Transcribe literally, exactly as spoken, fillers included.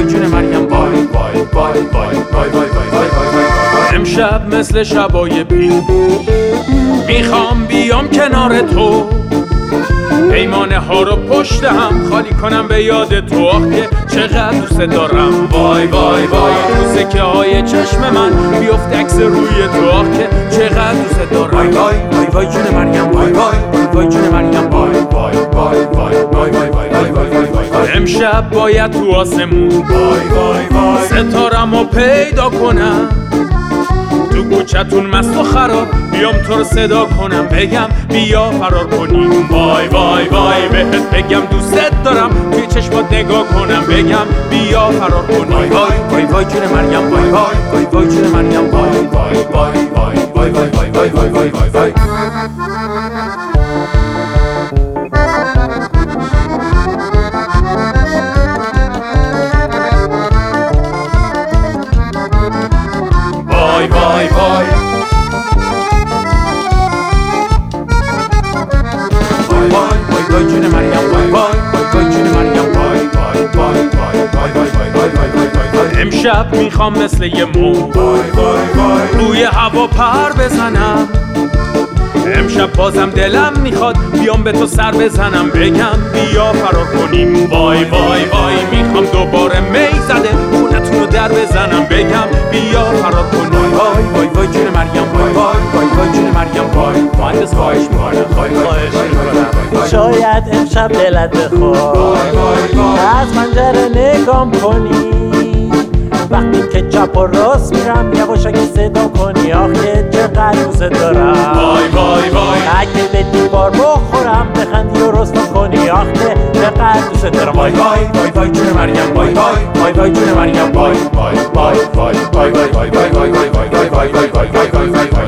جون مریم وای وای وای وای وای وای وای وای. امشب مثل شبای پیر میخوام بیام کنار تو، پیمانه ها رو پشت هم خالی کنم به یاد تو. آخه چقدر دوست دارم وای وای وای. تو سکه های چشم من بیفت عکس روی تو. آخه چقدر دوست دارم وای وای وای وای جون مریم وای وای وای جون مریم وای وای وای وای وای وای وای وای وای وای. امشب باید تو آسمون وای وای وای ستارمو پیدا کنم، تو کوچتون مست و خراب بیام تو رو صدا کنم، بگم بیا فرار کنیم وای وای وای. بهت بگم دوست دارم توی چشمات نگاه کنم، بگم بیا فرار کنیم وای وای وای جون مریم وای وای وای وای جون مریم وای وای وای وای وای وای وای وای وای وای وای. وای وای وای وای وای وای جون مریم وای وای وای جون مریم وای وای وای وای وای وای وای وای وای. امشب میخوام مثل یه مو وای وای وای روی هوا پر بزنم، امشب بازم دلم میخواد بیام به تو سر بزنم، بگم بیا فرار کنیم وای وای وای. میخوام دوباره می زده خونتون رو در بزنم، بگم بیا فرار کنیم وای وای وای جون مریم وای وای وای وای جون مریم وای. مهندس خواهش میکنم خواهش میکنم شاید امشب دلت بخواد از منظره نگام کنی، وقتی که چپ و راست میرم یواشکی صدا کنی. آخه چقدر دوست دارم وای وای وای. اگه به دیوار بخورم بخندی و رسوا کنی. آخه چقدر دوست دارم وای وای وای وای جون مریم وای وای وای وای جون مریم وای وای وای وای وای وای وای وای وای وای وای وای وای وای وای وای وای.